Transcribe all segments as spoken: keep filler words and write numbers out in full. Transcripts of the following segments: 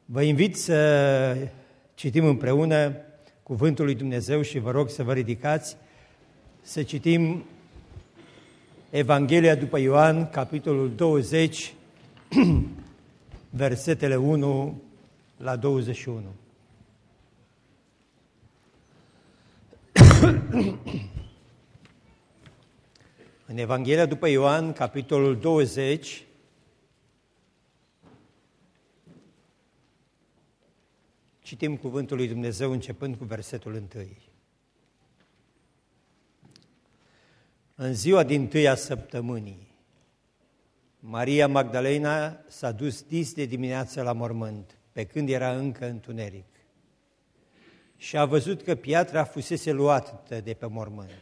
Vă invit să citim împreună Cuvântul lui Dumnezeu și vă rog să vă ridicați să citim Evanghelia după Ioan, capitolul douăzeci, versetele unu la douăzeci și unu. În Evanghelia după Ioan, capitolul douăzeci, citim Cuvântul lui Dumnezeu începând cu versetul întâi. În ziua dintâi a săptămânii, Maria Magdalena s-a dus dis de dimineață la mormânt, pe când era încă întuneric, și a văzut că piatra fusese luată de pe mormânt.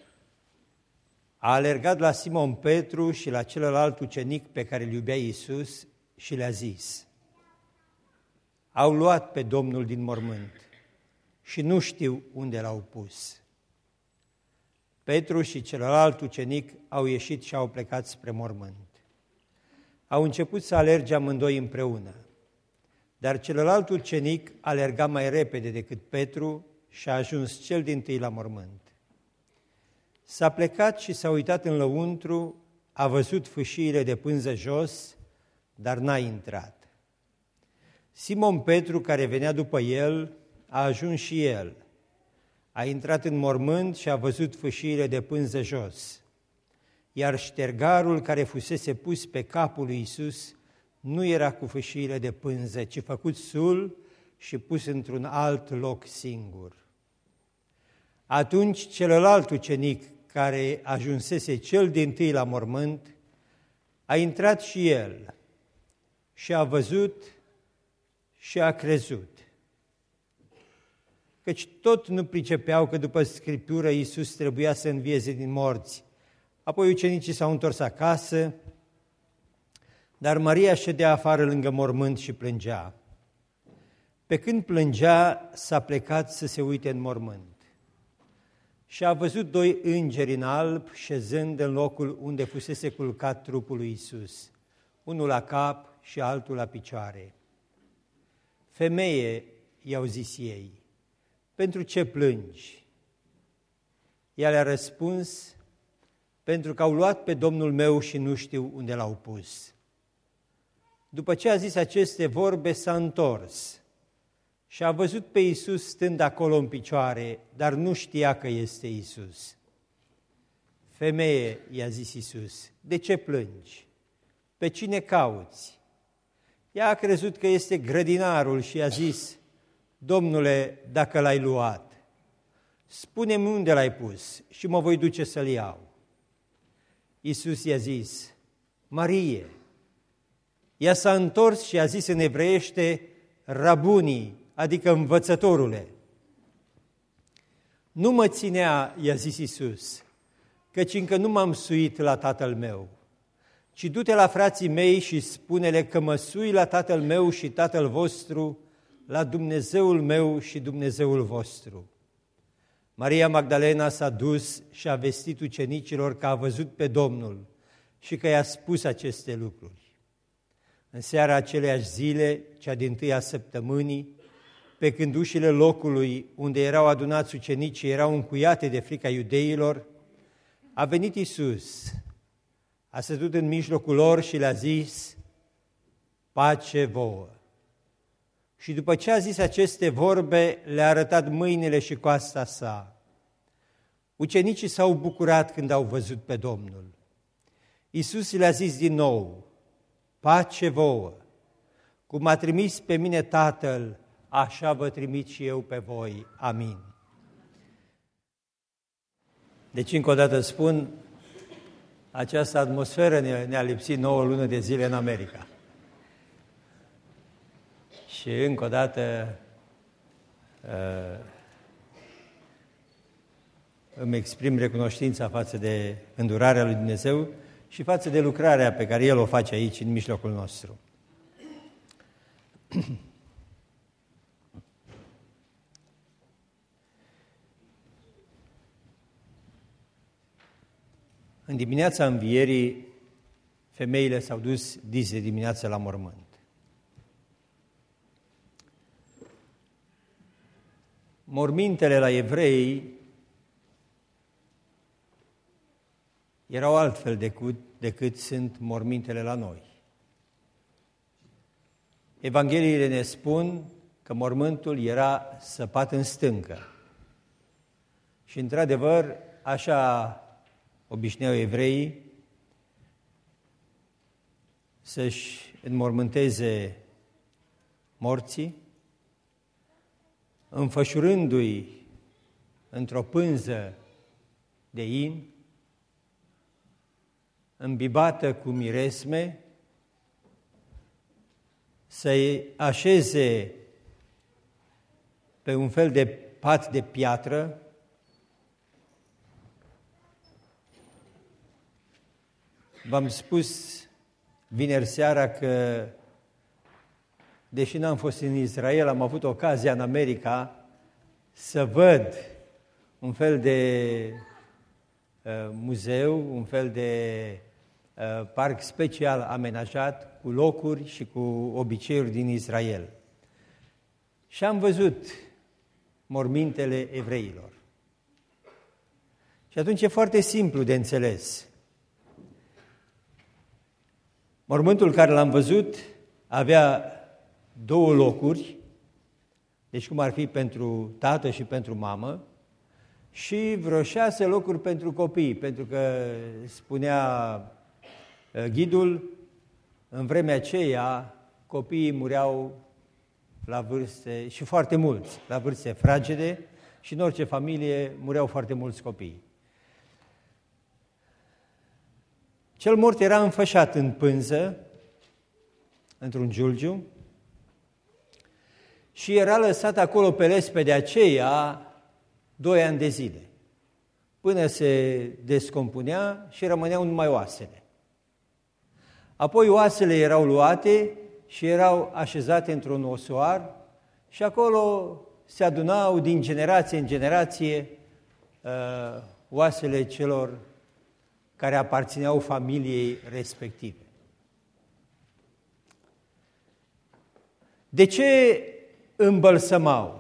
A alergat la Simon Petru și la celălalt ucenic pe care îl iubea Iisus și le-a zis: au luat pe Domnul din mormânt și nu știu unde l-au pus. Petru și celălalt ucenic au ieșit și au plecat spre mormânt. Au început să alerge amândoi împreună, dar celălalt ucenic alerga mai repede decât Petru și a ajuns cel dintâi la mormânt. S-a plecat și s-a uitat în lăuntru, a văzut fâșiile de pânză jos, dar n-a intrat. Simon Petru, care venea după el, a ajuns și el. A intrat în mormânt și a văzut fâșiile de pânză jos, iar ștergarul care fusese pus pe capul lui Iisus nu era cu fâșiile de pânză, ci făcut sul și pus într-un alt loc singur. Atunci celălalt ucenic, care ajunsese cel dintâi la mormânt, a intrat și el și a văzut și a crezut. Căci tot nu pricepeau că după Scriptură Iisus trebuia să învieze din morți. Apoi ucenicii s-au întors acasă, dar Maria ședea afară lângă mormânt și plângea. Pe când plângea, s-a plecat să se uite în mormânt. Și a văzut doi îngeri în alb șezând în locul unde fusese culcat trupul lui Iisus, unul la cap și altul la picioare. Femeie, i-au zis ei, pentru ce plângi? Ea le-a răspuns, pentru că au luat pe Domnul meu și nu știu unde l-au pus. După ce a zis aceste vorbe, s-a întors și a văzut pe Iisus stând acolo în picioare, dar nu știa că este Iisus. Femeie, i-a zis Iisus, de ce plângi? Pe cine cauți? Ea a crezut că este grădinarul și i-a zis, Domnule, dacă l-ai luat, spune-mi unde l-ai pus și mă voi duce să-l iau. Iisus i-a zis, Marie. Ea s-a întors și a zis în evreiește, Rabunii, adică învățătorule. Nu mă ținea, i-a zis Iisus, căci încă nu m-am suit la tatăl meu, ci du-te la frații mei și spune-le că mă sui la tatăl meu și tatăl vostru, la Dumnezeul meu și Dumnezeul vostru. Maria Magdalena s-a dus și a vestit ucenicilor că a văzut pe Domnul și că i-a spus aceste lucruri. În seara aceleiași zile, cea dintâia săptămânii, pe când ușile locului unde erau adunați ucenicii erau încuiate de frica iudeilor, a venit Iisus, a sătut în mijlocul lor și le-a zis, pace vouă. Și după ce a zis aceste vorbe, le-a arătat mâinile și coasta sa. Ucenicii s-au bucurat când au văzut pe Domnul. Iisus le-a zis din nou, pace vouă, cum m-a trimis pe mine Tatăl, așa vă trimit și eu pe voi. Amin. Deci încă o dată spun, această atmosferă ne-a lipsit nouă lună de zile în America. Și încă o dată îmi exprim recunoștința față de îndurarea lui Dumnezeu și față de lucrarea pe care El o face aici, în mijlocul nostru. În dimineața învierii, femeile s-au dus dis de dimineață la mormânt. mormintele la evrei erau altfel decât, decât sunt mormintele la noi. Evangheliile ne spun că mormântul era săpat în stâncă. Și, într-adevăr, așa obișnuiau evreii să-și înmormânteze morții, înfășurându-i într-o pânză de in, îmbibată cu miresme, să-i așeze pe un fel de pat de piatră, v-am spus vineri seara că, deși n-am fost în Israel, am avut ocazia în America să văd un fel de uh, muzeu, un fel de uh, parc special amenajat cu locuri și cu obiceiuri din Israel. Și am văzut mormintele evreilor. Și atunci e foarte simplu de înțeles. Mormântul care l-am văzut avea două locuri, deci cum ar fi pentru tată și pentru mamă, și vreo șase locuri pentru copii, pentru că, spunea ghidul, în vremea aceea copiii mureau la vârste, și foarte mulți, la vârste fragede, și în orice familie mureau foarte mulți copii. Cel mort era înfășat în pânză, într-un giulgiu, și era lăsat acolo pe lespede aceea doi ani de zile, până se descompunea și rămâneau numai oasele. Apoi oasele erau luate și erau așezate într-un osoar și acolo se adunau din generație în generație uh, oasele celor care aparțineau familiei respective. De ce îmbălsămau?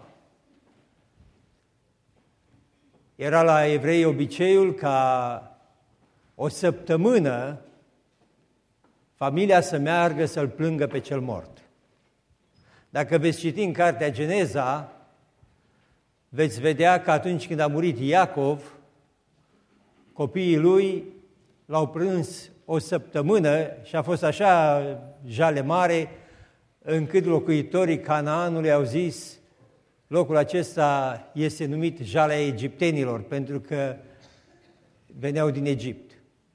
Era la evrei obiceiul ca o săptămână familia să meargă să-l plângă pe cel mort. Dacă veți citi în cartea Geneza, veți vedea că atunci când a murit Iacov, copiii lui l-au prins o săptămână și a fost așa jale mare, încât locuitorii Canaanului au zis: locul acesta este numit Jalea Egiptenilor, pentru că veneau din Egipt.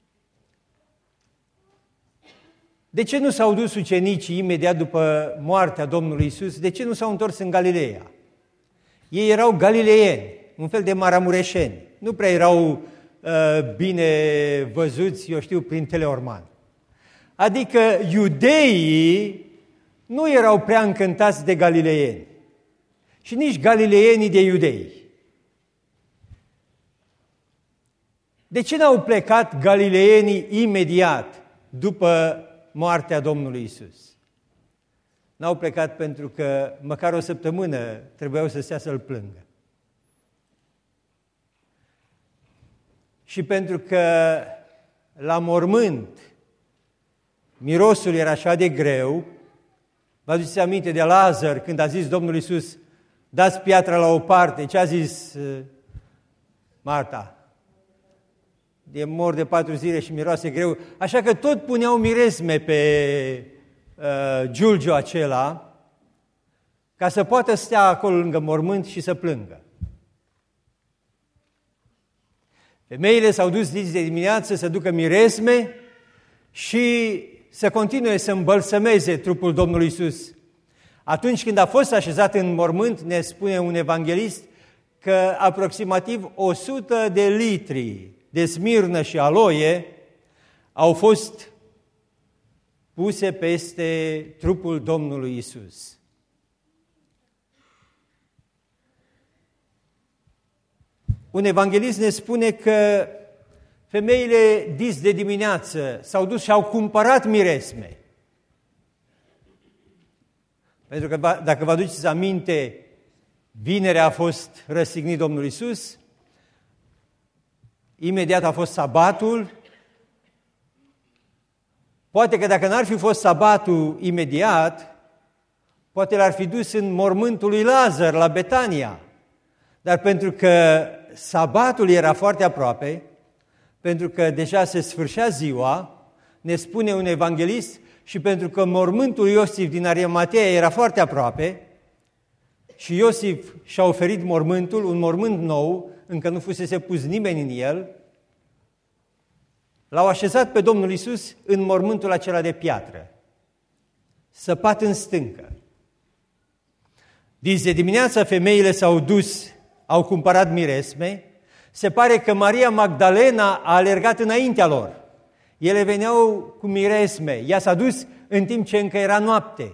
De ce nu s-au dus ucenicii imediat după moartea Domnului Iisus? De ce nu s-au întors în Galileea? Ei erau galileieni, un fel de maramureșeni. Nu prea erau uh, bine văzuți, eu știu, prin Teleorman. Adică iudeii nu erau prea încântați de galileieni și nici galileienii de iudei. De ce n-au plecat galileienii imediat după moartea Domnului Iisus? N-au plecat pentru că măcar o săptămână trebuiau să stea să-l plângă. Și pentru că la mormânt mirosul era așa de greu, vă aduceți aminte de Lazar când a zis Domnul Iisus: dați piatra la o parte. Ce a zis Marta? De mor de patru zile și miroase greu. Așa că tot puneau miresme pe uh, giulgiul acela ca să poată stea acolo lângă mormânt și să plângă. Femeile s-au dus zi de dimineață să ducă miresme și să continue să îmbălsămeze trupul Domnului Iisus. Atunci când a fost așezat în mormânt, ne spune un evanghelist că aproximativ o sută de litri de smirnă și aloie au fost puse peste trupul Domnului Iisus. Un evanghelist ne spune că femeile dis de dimineață s-au dus și au cumpărat miresme. Pentru că, dacă vă aduceți aminte, Vinerea a fost răstignit Domnul Iisus, imediat a fost sabatul. Poate că dacă n-ar fi fost sabatul imediat, poate l-ar fi dus în mormântul lui Lazar, la Betania. Dar pentru că sabatul era foarte aproape, pentru că deja se sfârșea ziua, ne spune un evanghelist, și pentru că mormântul Iosif din Arimatea era foarte aproape, și Iosif și-a oferit mormântul, un mormânt nou, încă nu fusese pus nimeni în el, l-au așezat pe Domnul Iisus în mormântul acela de piatră, săpat în stâncă. Dizi de dimineața femeile s-au dus, au cumpărat miresme. Se pare că Maria Magdalena a alergat înaintea lor. Ele veneau cu miresme. Ea s-a dus în timp ce încă era noapte.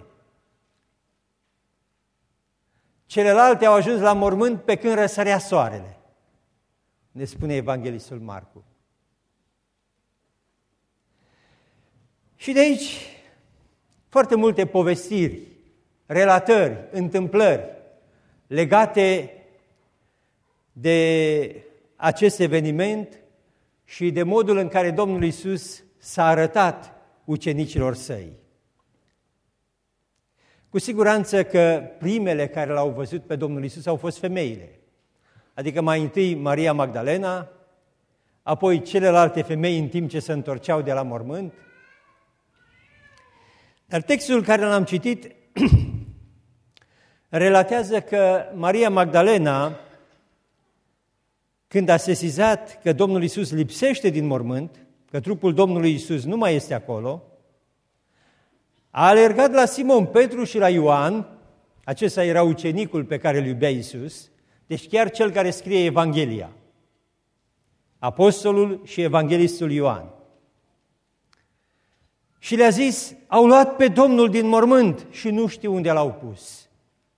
Celelalte au ajuns la mormânt pe când răsărea soarele, ne spune evanghelistul Marcu. Și de aici foarte multe povestiri, relatări, întâmplări legate de acest eveniment și de modul în care Domnul Iisus s-a arătat ucenicilor săi. Cu siguranță că primele care l-au văzut pe Domnul Iisus au fost femeile, adică mai întâi Maria Magdalena, apoi celelalte femei în timp ce se întorceau de la mormânt. Dar textul care l-am citit relatează că Maria Magdalena, când a sesizat că Domnul Iisus lipsește din mormânt, că trupul Domnului Iisus nu mai este acolo, a alergat la Simon Petru și la Ioan, acesta era ucenicul pe care îl iubea Iisus, deci chiar cel care scrie Evanghelia, apostolul și evanghelistul Ioan. Și le-a zis, au luat pe Domnul din mormânt și nu știu unde l-au pus.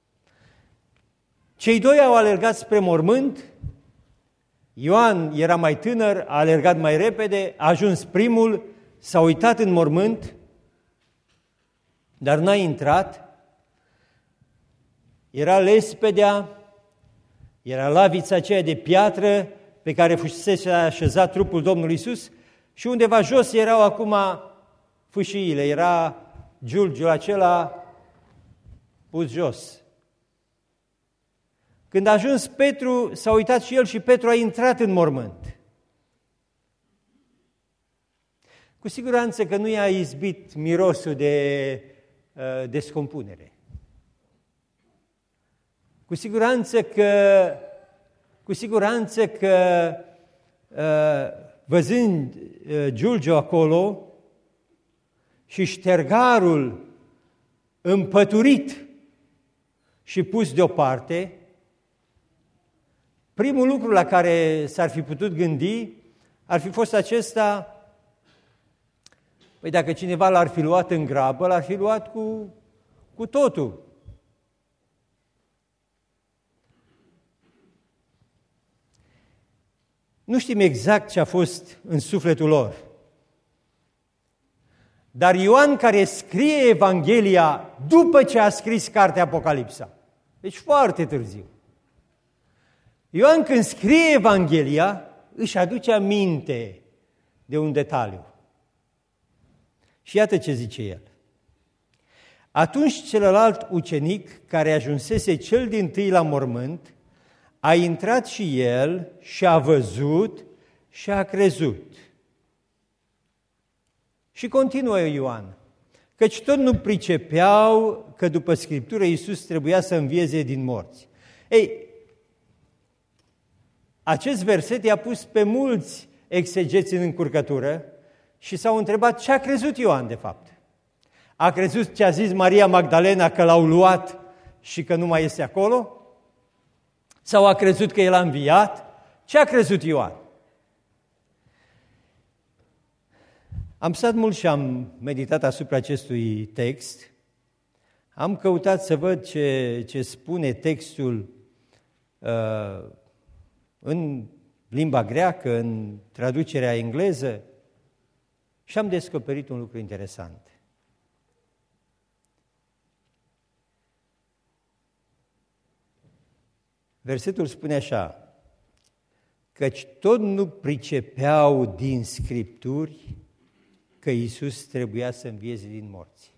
Cei doi au alergat spre mormânt, Ioan era mai tânăr, a alergat mai repede, a ajuns primul, s-a uitat în mormânt, dar n-a intrat. Era lespedea, era lavița aceea de piatră pe care fusese așezat trupul Domnului Iisus și undeva jos erau acum fâșiile, era giulgiul acela pus jos. Când a ajuns Petru, s-a uitat și el și Petru a intrat în mormânt. Cu siguranță că nu i-a izbit mirosul de uh, descompunere. Cu siguranță că, cu siguranță că uh, văzând uh, giulgiul acolo și ștergarul împăturit și pus deoparte, primul lucru la care s-ar fi putut gândi ar fi fost acesta: păi dacă cineva l-ar fi luat în grabă, l-ar fi luat cu, cu totul. Nu știm exact ce a fost în sufletul lor. Dar Ioan, care scrie Evanghelia după ce a scris cartea Apocalipsa, deci foarte târziu, Ioan, când scrie Evanghelia, își aduce aminte de un detaliu. Și iată ce zice el. Atunci celălalt ucenic, care ajunsese cel dintâi la mormânt, a intrat și el și a văzut și a crezut. Și continuă Ioan, căci tot nu pricepeau că după Scriptură Iisus trebuia să învieze din morți. Ei, acest verset i-a pus pe mulți exegeți în încurcătură și s-au întrebat ce a crezut Ioan de fapt. A crezut ce a zis Maria Magdalena, că l-au luat și că nu mai este acolo? Sau a crezut că el a înviat? Ce a crezut Ioan? Am stat mult și am meditat asupra acestui text. Am căutat să văd ce, ce spune textul uh, în limba greacă, în traducerea engleză, și am descoperit un lucru interesant. Versetul spune așa: căci tot nu pricepeau din Scripturi că Iisus trebuia să învieze din morți.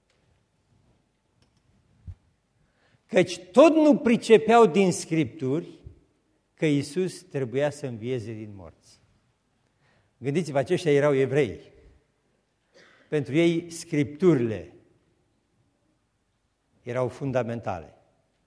Căci tot nu pricepeau din Scripturi că Iisus trebuia să învieze din morți. Gândiți-vă, aceștia erau evrei. Pentru ei, Scripturile erau fundamentale.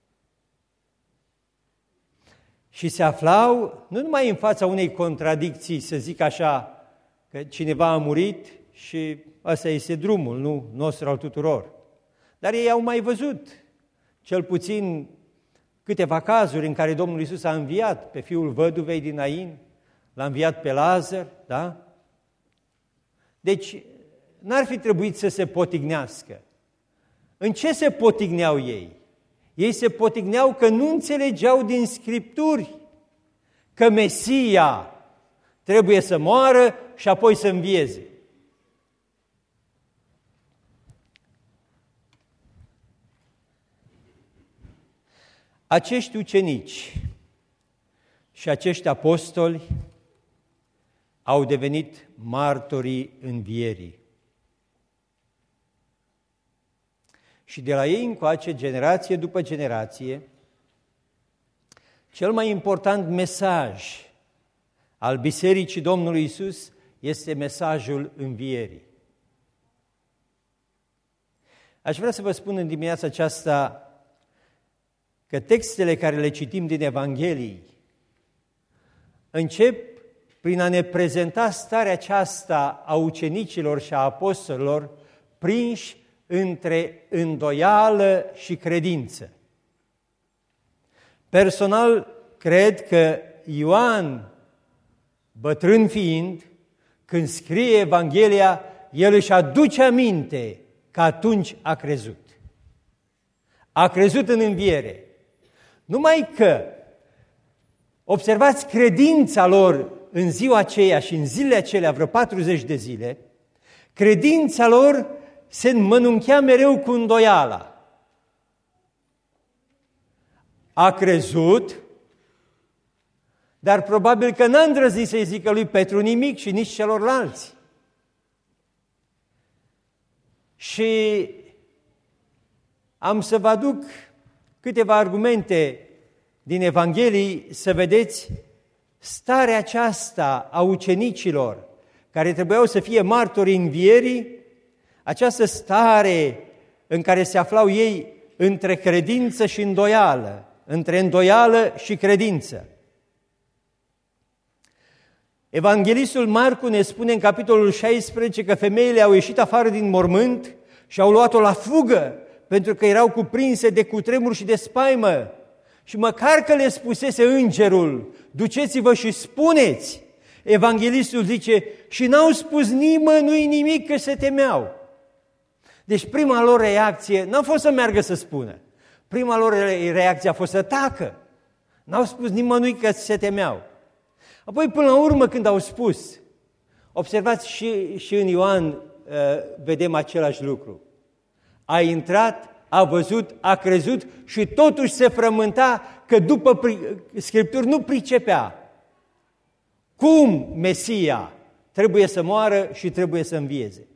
Și se aflau nu numai în fața unei contradicții, să zic așa, că cineva a murit și ăsta este drumul, nu nostru al tuturor. Dar ei au mai văzut cel puțin câteva cazuri în care Domnul Iisus a înviat pe fiul văduvei din Nain, l-a înviat pe Lazar, da? Deci, n-ar fi trebuit să se potignească. În ce se potigneau ei? Ei se potigneau că nu înțelegeau din Scripturi că Mesia trebuie să moară și apoi să învieze. Acești ucenici și acești apostoli au devenit martorii învierii. Și de la ei încoace, generație după generație, cel mai important mesaj al Bisericii Domnului Iisus este mesajul învierii. Aș vrea să vă spun în dimineața aceasta că textele care le citim din Evanghelii încep prin a ne prezenta starea aceasta a ucenicilor și a apostolilor prinși între îndoială și credință. Personal, cred că Ioan, bătrân fiind, când scrie Evanghelia, el își aduce aminte că atunci a crezut. A crezut în înviere. Numai că, observați credința lor în ziua aceea și în zilele acelea, vreo patruzeci de zile, credința lor se înmănunchea mereu cu îndoiala. A crezut, dar probabil că n-a îndrăznit să-i zică lui Petru nimic și nici celorlalți. Și am să vă aduc câteva argumente din Evanghelii să vedeți starea aceasta a ucenicilor care trebuiau să fie martori învierii, această stare în care se aflau ei între credință și îndoială, între îndoială și credință. Evanghelistul Marcu ne spune în capitolul șaisprezece că femeile au ieșit afară din mormânt și au luat-o la fugă pentru că erau cuprinse de cutremur și de spaimă. Și măcar că le spusese îngerul, duceți-vă și spuneți, evanghelistul zice, și n-au spus nimănui nimic că se temeau. Deci prima lor reacție n-a fost să meargă să spună. Prima lor reacție a fost să tacă. N-au spus nimănui că se temeau. Apoi, până la urmă, când au spus, observați și, și în Ioan uh, vedem același lucru. A intrat, a văzut, a crezut și totuși se frământa că după Scripturi nu pricepea cum Mesia trebuie să moară și trebuie să învieze.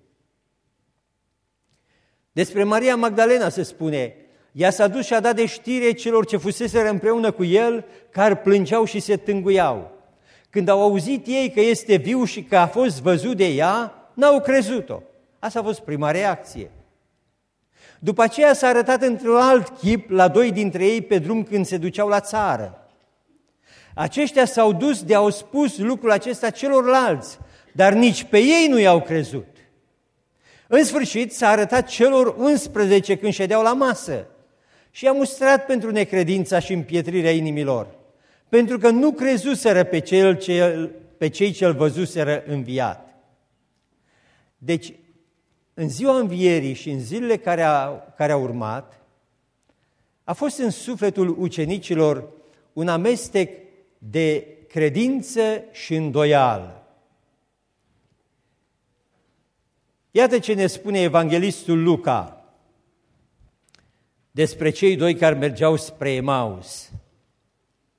Despre Maria Magdalena se spune, ea s-a dus și a dat de știre celor ce fuseseră împreună cu el, care plângeau și se tânguiau. Când au auzit ei că este viu și că a fost văzut de ea, n-au crezut-o. Asta a fost prima reacție. După aceea s-a arătat într-un alt chip la doi dintre ei pe drum când se duceau la țară. Aceștia s-au dus de a-au spus lucrul acesta celorlalți, dar nici pe ei nu i-au crezut. În sfârșit s-a arătat celor unsprezece când ședeau la masă și i-a mustrat pentru necredința și împietrirea inimilor, pentru că nu crezuseră pe, cel ce, pe cei ce-l văzuseră înviat. Deci, în ziua învierii și în zilele care, a, care au urmat, a fost în sufletul ucenicilor un amestec de credință și îndoială. Iată ce ne spune evanghelistul Luca despre cei doi care mergeau spre Emaus.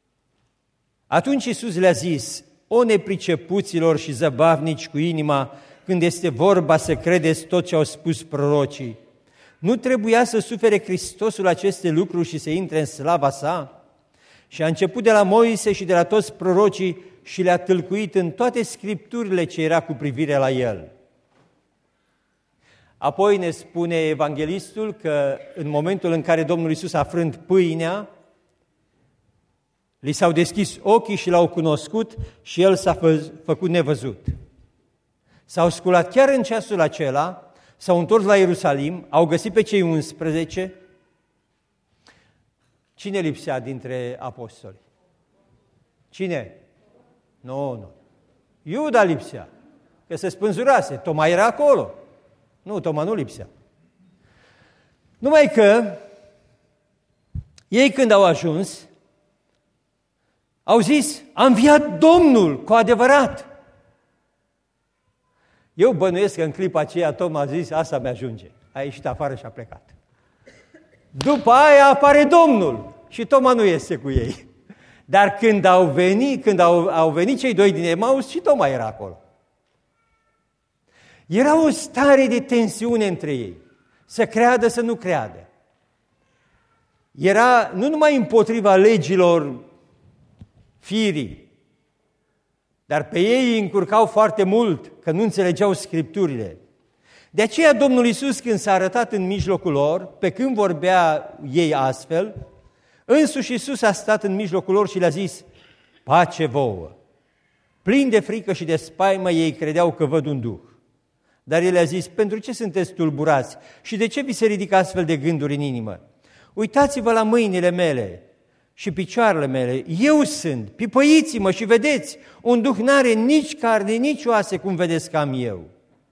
Atunci Iisus le-a zis: o nepricepuților și zăbavnici cu inima, când este vorba să credeți tot ce au spus prorocii. Nu trebuia să sufere Hristosul aceste lucruri și să intre în slava sa? Și a început de la Moise și de la toți prorocii și le-a tâlcuit în toate scripturile ce era cu privire la el. Apoi ne spune evanghelistul că în momentul în care Domnul Iisus a frânt pâinea, li s-au deschis ochii și l-au cunoscut și el s-a fă, făcut nevăzut. S-au sculat chiar în ceasul acela, s-au întors la Ierusalim, au găsit pe cei unsprezece. Cine lipsea dintre apostoli? Cine? Nu, nu. Iuda lipsea, că se spânzurase. Toma era acolo. Nu, Toma nu lipsea. Numai că ei când au ajuns, au zis: a înviat Domnul cu adevărat. Eu bănuiesc că în clipa aceea Toma a zis: asta mi-ajunge. A ieșit afară și a plecat. După aia apare Domnul și Toma nu iese cu ei. Dar când au venit, când au, au venit cei doi din Emaus, și Toma era acolo. Era o stare de tensiune între ei, să creadă, să nu creadă. Era nu numai împotriva legilor firii, dar pe ei îi încurcau foarte mult, că nu înțelegeau Scripturile. De aceea Domnul Iisus, când s-a arătat în mijlocul lor, pe când vorbea ei astfel, însuși Iisus a stat în mijlocul lor și le-a zis: pace vouă! Plin de frică și de spaimă, ei credeau că văd un duh. Dar el le-a zis: pentru ce sunteți tulburați și de ce vi se ridică astfel de gânduri în inimă? Uitați-vă la mâinile mele și picioarele mele, eu sunt, pipăiți-mă și vedeți, un duh n-are nici carne, nici oase, cum vedeți că am eu.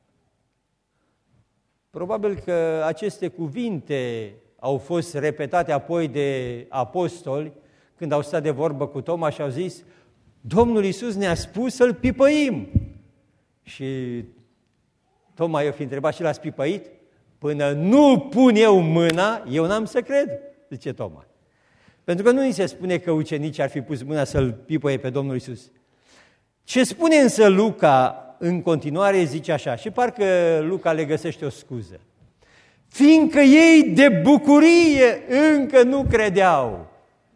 Probabil că aceste cuvinte au fost repetate apoi de apostoli când au stat de vorbă cu Toma și au zis: Domnul Iisus ne-a spus să-L pipăim. Și Toma i-a fi întrebat: și l-ați pipăit? Până nu pun eu mâna, eu n-am să cred, zice Toma. Pentru că nu ni se spune că ucenicii ar fi pus mâna să-L pipăie pe Domnul Iisus. Ce spune însă Luca în continuare, zice așa, și parcă Luca le găsește o scuză: fiindcă ei de bucurie încă nu credeau.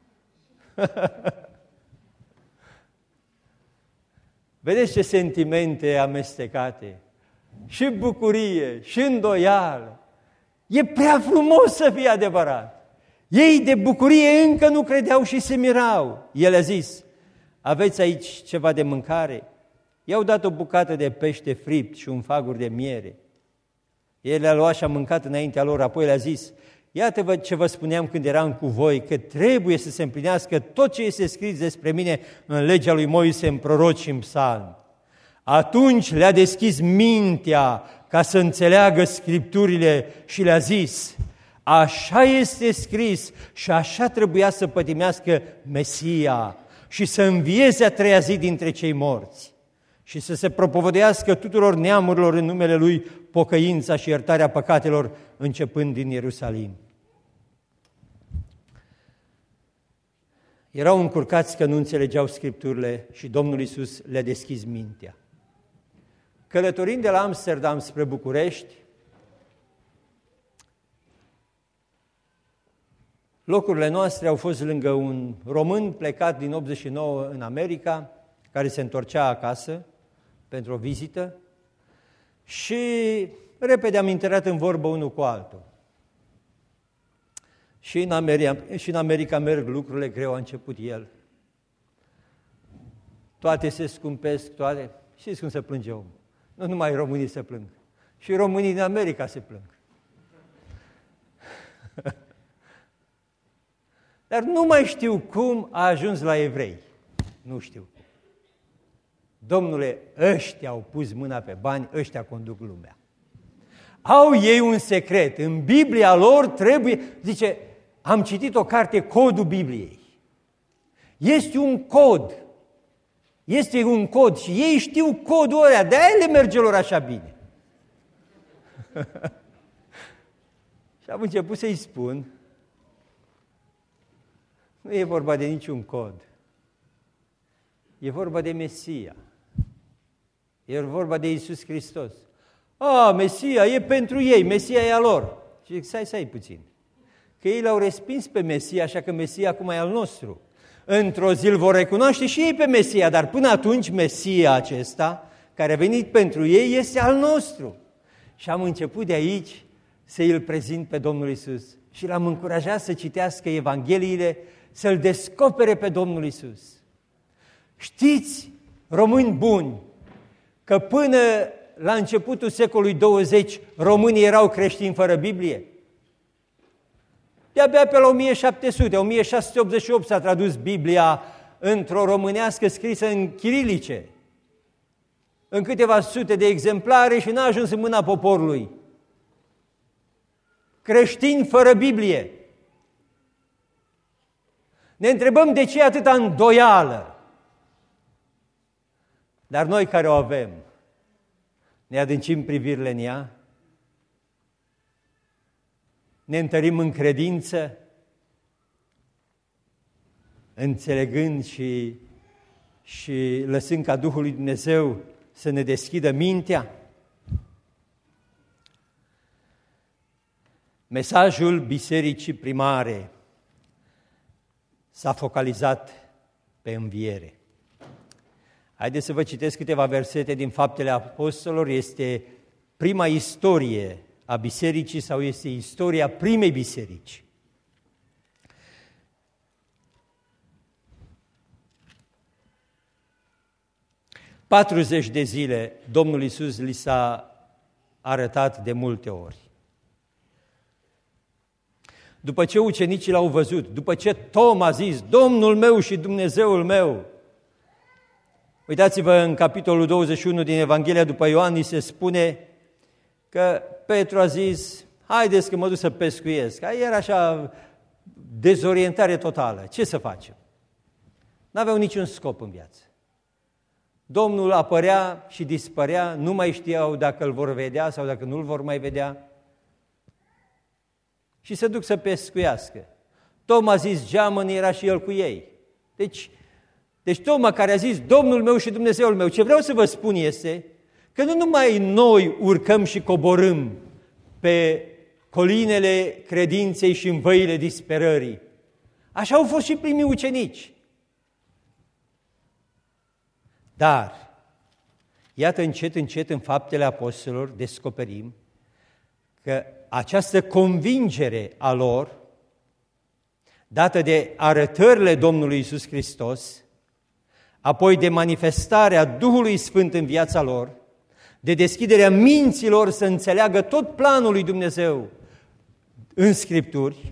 Vedeți ce sentimente amestecate, și bucurie, și îndoială. E prea frumos să fie adevărat. Ei de bucurie încă nu credeau și se mirau. El a zis: aveți aici ceva de mâncare? I-au dat o bucată de pește fript și un fagur de miere. El le-a luat și a mâncat înaintea lor, apoi le-a zis: iată-vă ce vă spuneam când eram cu voi, că trebuie să se împlinească tot ce este scris despre mine în legea lui Moise, în proroci și în psalmi. Atunci le-a deschis mintea ca să înțeleagă Scripturile și le-a zis: așa este scris și așa trebuia să pătimească Mesia și să învieze a treia zi dintre cei morți și să se propovădească tuturor neamurilor în numele Lui pocăința și iertarea păcatelor, începând din Ierusalim. Erau încurcați că nu înțelegeau Scripturile și Domnul Iisus le-a deschis mintea. Călătorind de la Amsterdam spre București, locurile noastre au fost lângă un român plecat din optzeci și nouă în America, care se întorcea acasă pentru o vizită și repede am intrat în vorbă unul cu altul. Și în America, și în America merg lucrurile greu, a început el. Toate se scumpesc, toate. Știți cum se plânge omul? Nu numai românii se plâng, și românii din America se plâng. Dar nu mai știu cum a ajuns la evrei. Nu știu. Domnule, ăștia au pus mâna pe bani, ăștia conduc lumea. Au ei un secret. În Biblia lor trebuie, zice, am citit o carte, Codul Bibliei. Este un cod. Este un cod și ei știu codul ăla, de-aia le merge lor așa bine. Și am început să-i spun: nu e vorba de niciun cod. E vorba de Mesia. E vorba de Iisus Hristos. A, Mesia e pentru ei, Mesia e a lor. Și zic, stai, stai puțin. Că ei l-au respins pe Mesia, așa că Mesia acum e al nostru. Într-o zi îl vor recunoaște și ei pe Mesia, dar până atunci Mesia acesta, care a venit pentru ei, este al nostru. Și am început de aici să îl prezint pe Domnul Iisus. Și l-am încurajat să citească Evangheliile, să-L descopere pe Domnul Iisus. Știți, români buni, că până la începutul secolului douăzeci, românii erau creștini fără Biblie? De-abia pe la o mie șapte sute, o mie șase sute optzeci și opt s-a tradus Biblia într-o românească scrisă în chirilice, în câteva sute de exemplare și n-a ajuns în mâna poporului. Creștini fără Biblie. Ne întrebăm de ce atâta îndoială. Dar noi care o avem, ne adâncim privirile în ea, ne întărim în credință, înțelegând și, și lăsând ca Duhul lui Dumnezeu să ne deschidă mintea. Mesajul bisericii primare s-a focalizat pe înviere. Haideți să vă citesc câteva versete din Faptele Apostolilor. Este prima istorie a bisericii sau este istoria primei biserici. patruzeci de zile Domnul Iisus li s-a arătat de multe ori. După ce ucenicii l-au văzut, după ce Tom a zis, Domnul meu și Dumnezeul meu, uitați-vă în capitolul douăzeci și unu din Evanghelia după Ioan, ni se spune că Petru a zis, haideți că mă duc să pescuiesc. Era așa dezorientare totală. Ce să facem? N-aveau niciun scop în viață. Domnul apărea și dispărea, nu mai știau dacă îl vor vedea sau dacă nu îl vor mai vedea. Și se duc să pescuiască. Toma a zis, geamăn, era și el cu ei. Deci, deci Toma care a zis, Domnul meu și Dumnezeul meu, ce vreau să vă spun este că nu numai noi urcăm și coborâm pe colinele credinței și în văile disperării. Așa au fost și primii ucenici. Dar, iată încet, încet în Faptele Apostolilor descoperim că această convingere a lor, dată de arătările Domnului Iisus Hristos, apoi de manifestarea Duhului Sfânt în viața lor, de deschiderea minților să înțeleagă tot planul lui Dumnezeu în Scripturi,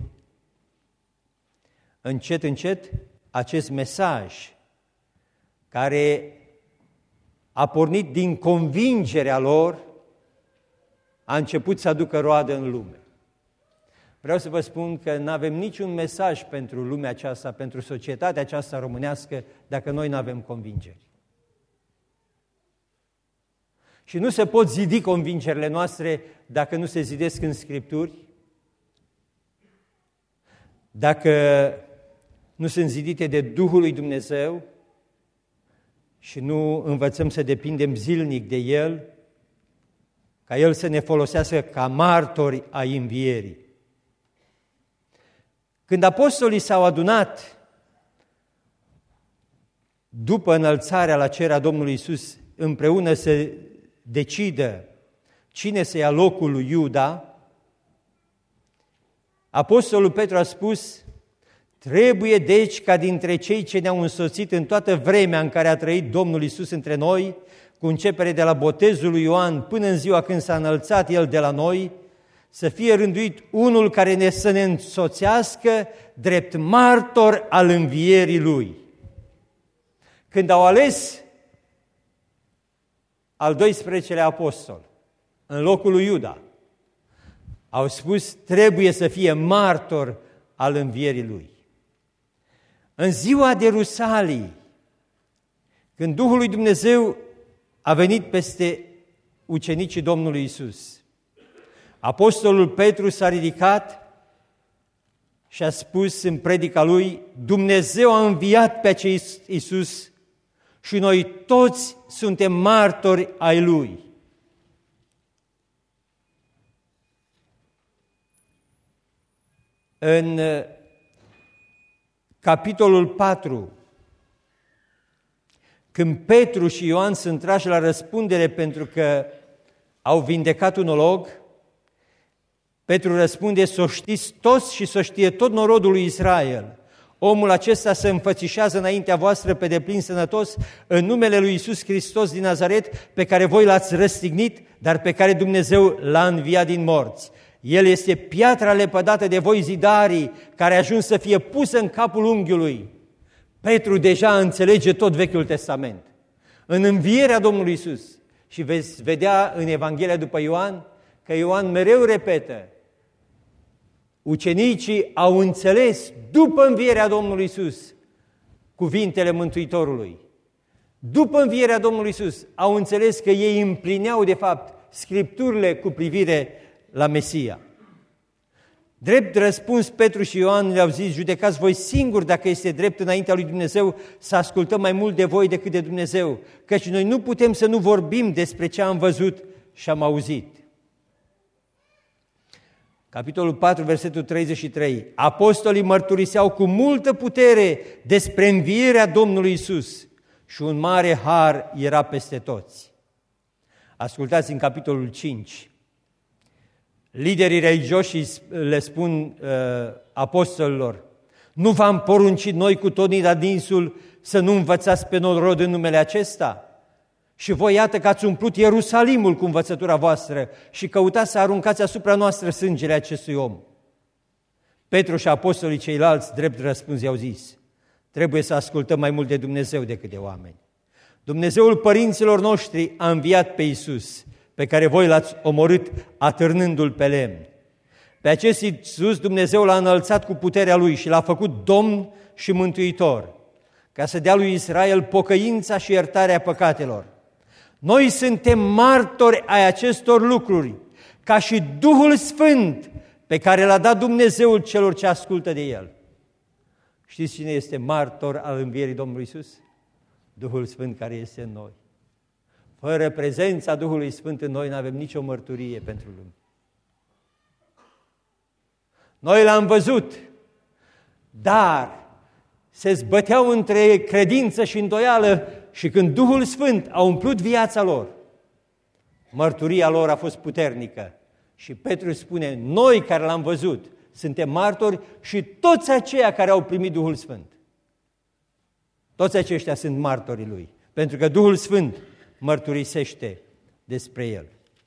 încet, încet, acest mesaj care a pornit din convingerea lor, a început să aducă roadă în lume. Vreau să vă spun că nu avem niciun mesaj pentru lumea aceasta, pentru societatea aceasta românească, dacă noi nu avem convingeri. Și nu se pot zidi convingerile noastre dacă nu se zidesc în Scripturi, dacă nu sunt zidite de Duhul lui Dumnezeu și nu învățăm să depindem zilnic de El, ca El să ne folosească ca martori ai învierii. Când apostolii s-au adunat după înălțarea la cer a Domnului Iisus, împreună să decidă cine să ia locul lui Iuda, apostolul Petru a spus, trebuie deci ca dintre cei ce ne-au însoțit în toată vremea în care a trăit Domnul Iisus între noi, cu începere de la botezul lui Ioan până în ziua când s-a înălțat El de la noi, să fie rânduit unul care ne să ne însoțească drept martor al învierii Lui. Când au ales al doisprezecelea apostol în locul lui Iuda, au spus, trebuie să fie martor al învierii Lui. În ziua de Rusalii, când Duhul lui Dumnezeu a venit peste ucenicii Domnului Iisus, apostolul Petru s-a ridicat și a spus în predica lui, Dumnezeu a înviat pe acest Iisus și noi toți suntem martori ai Lui. În capitolul patru, când Petru și Ioan sunt trași la răspundere pentru că au vindecat un olog, Petru răspunde: să o știți toți și să știe tot norodul lui Israel. Omul acesta se înfățișează înaintea voastră pe deplin sănătos în numele lui Iisus Hristos din Nazaret, pe care voi l-ați răstignit, dar pe care Dumnezeu l-a înviat din morți. El este piatra lepădată de voi, zidarii, care a ajuns să fie pusă în capul unghiului. Petru deja înțelege tot Vechiul Testament. În învierea Domnului Iisus, și veți vedea în Evanghelia după Ioan, că Ioan mereu repetă, ucenicii au înțeles după învierea Domnului Iisus cuvintele Mântuitorului. După învierea Domnului Iisus au înțeles că ei împlineau de fapt Scripturile cu privire la Mesia. Drept răspuns, Petru și Ioan le-au zis: judecați voi singuri dacă este drept înaintea lui Dumnezeu să ascultăm mai mult de voi decât de Dumnezeu, căci noi nu putem să nu vorbim despre ce am văzut și am auzit. Capitolul patru, versetul treizeci și trei. Apostolii mărturiseau cu multă putere despre învierea Domnului Iisus și un mare har era peste toți. Ascultați în capitolul cinci. Liderii religioși le spun uh, apostolilor: nu v-am poruncit noi cu tot adinsul să nu învățați pe norod în numele acesta? Și voi iată că ați umplut Ierusalimul cu învățătura voastră și căutați să aruncați asupra noastră sângele acestui om. Petru și apostolii ceilalți, drept răspuns, i-au zis: trebuie să ascultăm mai mult de Dumnezeu decât de oameni. Dumnezeul părinților noștri a înviat pe Iisus, pe care voi l-ați omorât atârnându-l pe lemn. Pe acest Iisus Dumnezeu l-a înălțat cu puterea Lui și l-a făcut Domn și Mântuitor, ca să dea lui Israel pocăința și iertarea păcatelor. Noi suntem martori ai acestor lucruri, ca și Duhul Sfânt pe care l-a dat Dumnezeul celor ce ascultă de El. Știți cine este martor al învierii Domnului Iisus? Duhul Sfânt care este în noi. Fără prezența Duhului Sfânt în noi nu avem nicio mărturie pentru lume. Noi l-am văzut, dar se zbăteau între credință și îndoială și când Duhul Sfânt a umplut viața lor, mărturia lor a fost puternică. Și Petru spune: noi care l-am văzut suntem martori și toți aceia care au primit Duhul Sfânt. Toți aceștia sunt martorii Lui, pentru că Duhul Sfânt mărturisește despre El.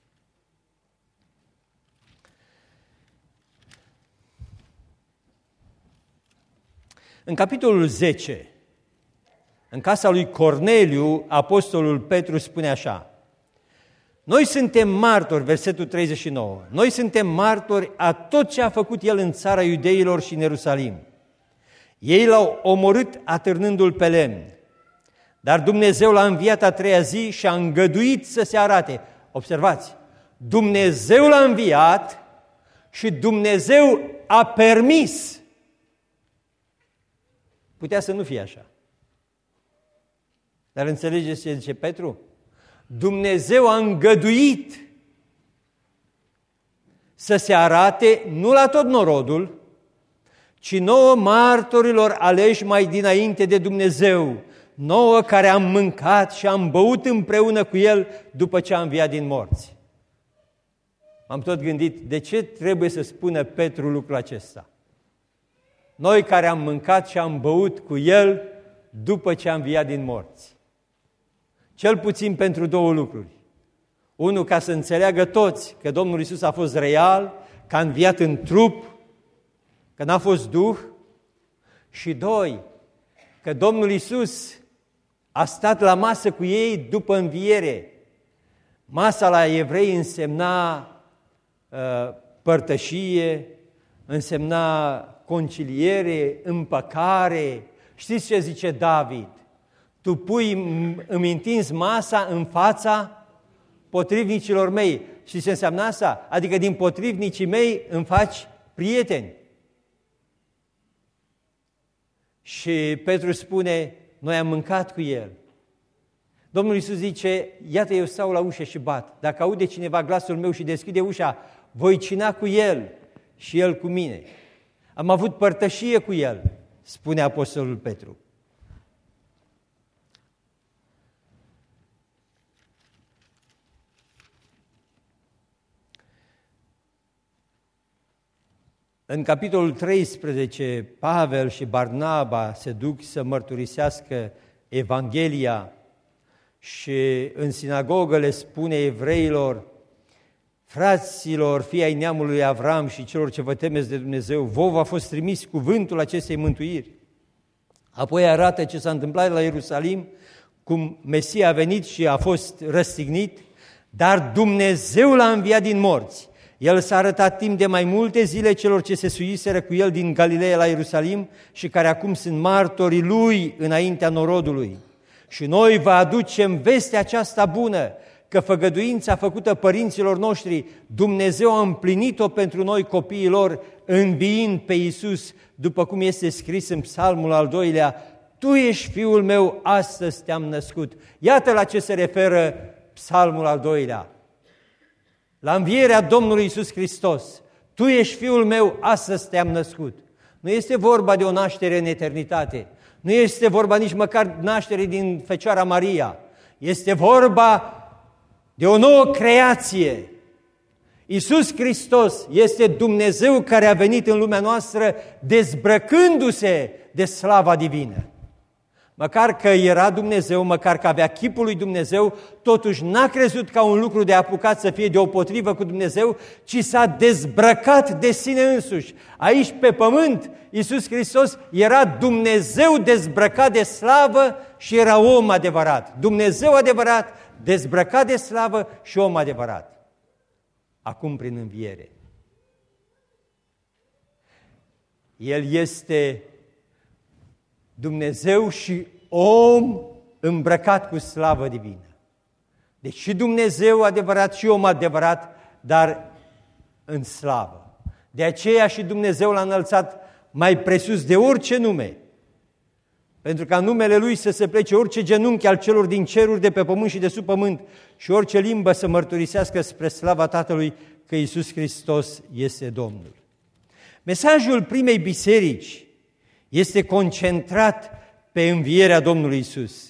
În capitolul zece, în casa lui Corneliu, apostolul Petru spune așa: noi suntem martori, versetul treizeci și nouă, noi suntem martori a tot ce a făcut El în țara iudeilor și în Ierusalim. Ei l-au omorât atârnându-l pe lemn, dar Dumnezeu l-a înviat a treia zi și a îngăduit să se arate. Observați, Dumnezeu l-a înviat și Dumnezeu a permis. Putea să nu fie așa. Dar înțelegeți ce zice Petru? Dumnezeu a îngăduit să se arate nu la tot norodul, ci nouă martorilor aleși mai dinainte de Dumnezeu, nouă care am mâncat și am băut împreună cu El după ce a înviat din morți. M-am tot gândit, de ce trebuie să spună Petru lucrul acesta? Noi care am mâncat și am băut cu El după ce a înviat din morți. Cel puțin pentru două lucruri. Unu, ca să înțeleagă toți că Domnul Iisus a fost real, că a înviat în trup, că n-a fost duh. Și doi, că Domnul Iisus a stat la masă cu ei după înviere. Masa la evrei însemna uh, părtășie, însemna conciliere, împăcare. Știți ce zice David? Tu pui, îmi întinzi masa în fața potrivnicilor mei. Și ce înseamnă asta? Adică din potrivnicii mei îmi faci prieteni. Și Petru spune, noi am mâncat cu El. Domnul Iisus zice, iată eu stau la ușă și bat. Dacă aude cineva glasul meu și deschide ușa, voi cina cu el și el cu mine. Am avut părtășie cu el, spune Apostolul Petru. În capitolul treisprezece, Pavel și Barnaba se duc să mărturisească Evanghelia și în sinagogă le spune evreilor, fraților, fii ai neamului Avram și celor ce vă temeți de Dumnezeu, vouă a fost trimis cuvântul acestei mântuiri. Apoi arată ce s-a întâmplat la Ierusalim, cum Mesia a venit și a fost răstignit, dar Dumnezeu l-a înviat din morți. El s-a arătat timp de mai multe zile celor ce se suiseră cu el din Galileea la Ierusalim și care acum sunt martorii lui înaintea norodului. Și noi vă aducem vestea aceasta bună, că făgăduința făcută părinților noștri, Dumnezeu a împlinit-o pentru noi copiii lor, înviind pe Iisus, după cum este scris în Psalmul al doilea, Tu ești Fiul meu, astăzi te-am născut. Iată la ce se referă Psalmul al doilea. La învierea Domnului Iisus Hristos. Tu ești Fiul meu, astăzi te-am născut. Nu este vorba de o naștere în eternitate. Nu este vorba nici măcar naștere din Fecioara Maria. Este vorba de o nouă creație. Iisus Hristos este Dumnezeu care a venit în lumea noastră dezbrăcându-se de slava divină. Măcar că era Dumnezeu, măcar că avea chipul lui Dumnezeu, totuși n-a crezut ca un lucru de apucat să fie deopotrivă cu Dumnezeu, ci s-a dezbrăcat de sine însuși. Aici pe pământ, Iisus Hristos era Dumnezeu dezbrăcat de slavă și era om adevărat. Dumnezeu adevărat, dezbrăcat de slavă și om adevărat. Acum prin înviere. El este Dumnezeu și om îmbrăcat cu slavă divină. Deci și Dumnezeu adevărat și om adevărat, dar în slavă. De aceea și Dumnezeu l-a înălțat mai presus de orice nume, pentru ca în numele Lui să se plece orice genunchi al celor din ceruri, de pe pământ și de sub pământ și orice limbă să mărturisească spre slava Tatălui că Iisus Hristos este Domnul. Mesajul primei biserici este concentrat pe învierea Domnului Iisus.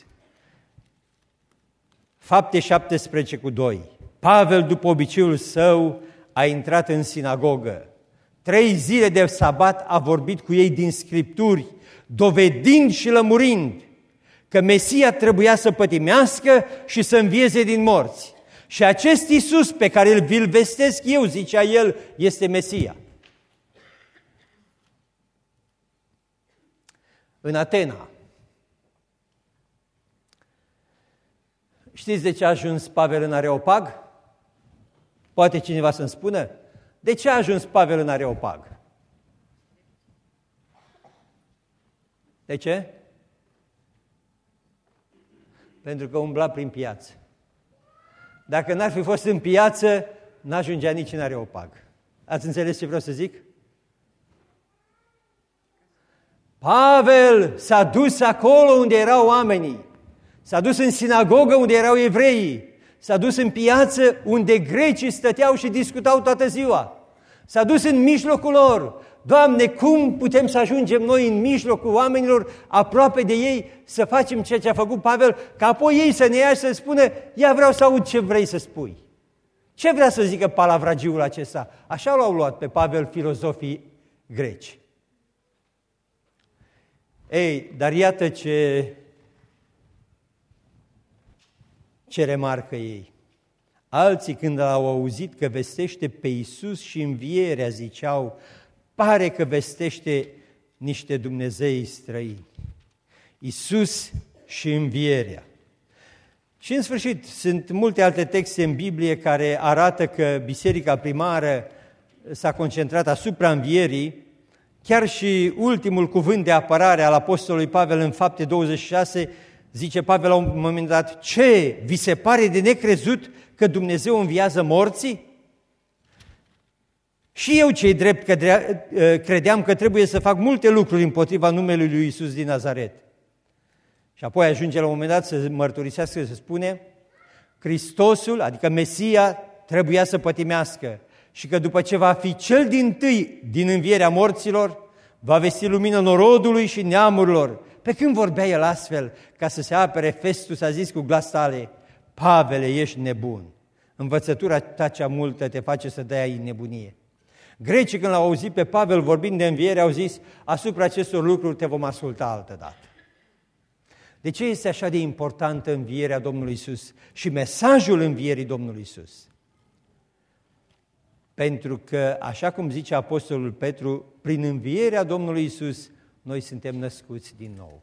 Fapte șaptesprezece cu doi. Pavel, după obiceiul său, a intrat în sinagogă. Trei zile de sabat a vorbit cu ei din Scripturi, dovedind și lămurind că Mesia trebuia să pătimească și să învieze din morți. Și acest Iisus pe care îl vi-l vestesc eu, zicea el, este Mesia. În Atena. Știți de ce a ajuns Pavel în Areopag? Poate cineva să-mi spună? De ce a ajuns Pavel în Areopag? De ce? Pentru că umbla prin piață. Dacă n-ar fi fost în piață, n-ajungea nici în Areopag. Ați înțeles ce vreau să zic? Pavel s-a dus acolo unde erau oamenii, s-a dus în sinagogă unde erau evreii, s-a dus în piață unde grecii stăteau și discutau toată ziua, s-a dus în mijlocul lor. Doamne, cum putem să ajungem noi în mijlocul oamenilor, aproape de ei, să facem ceea ce a făcut Pavel, ca apoi ei să ne ia și să spună, ia vreau să aud ce vrei să spui. Ce vrea să zică palavragiul acesta? Așa l-au luat pe Pavel filozofii greci. Ei, dar iată ce, ce remarcă ei. Alții, când au auzit că vestește pe Iisus și învierea, ziceau, pare că vestește niște Dumnezei străini. Iisus și învierea. Și în sfârșit, sunt multe alte texte în Biblie care arată că biserica primară s-a concentrat asupra învierii. Chiar și ultimul cuvânt de apărare al apostolului Pavel în Fapte douăzeci și șase, zice Pavel la un moment dat, ce, vi se pare de necrezut că Dumnezeu înviază morții? Și eu, ce-i drept, că credeam că trebuie să fac multe lucruri împotriva numelui lui Iisus din Nazaret. Și apoi ajunge la un moment dat să mărturisească, să spune, Hristosul, adică Mesia, trebuia să pătimească și că după ce va fi cel dintâi din învierea morților, va vesti lumină norodului și neamurilor. Pe când vorbea el astfel, ca să se apere, Festus a zis cu glas tare, Pavele, ești nebun. Învățătura ta cea multă te face să dai în nebunie. Grecii, când l-au auzit pe Pavel vorbind de înviere, au zis, asupra acestor lucruri te vom asculta altă dată. De ce este așa de importantă învierea Domnului Iisus și mesajul învierii Domnului Iisus? Pentru că, așa cum zice Apostolul Petru, prin învierea Domnului Iisus, noi suntem născuți din nou.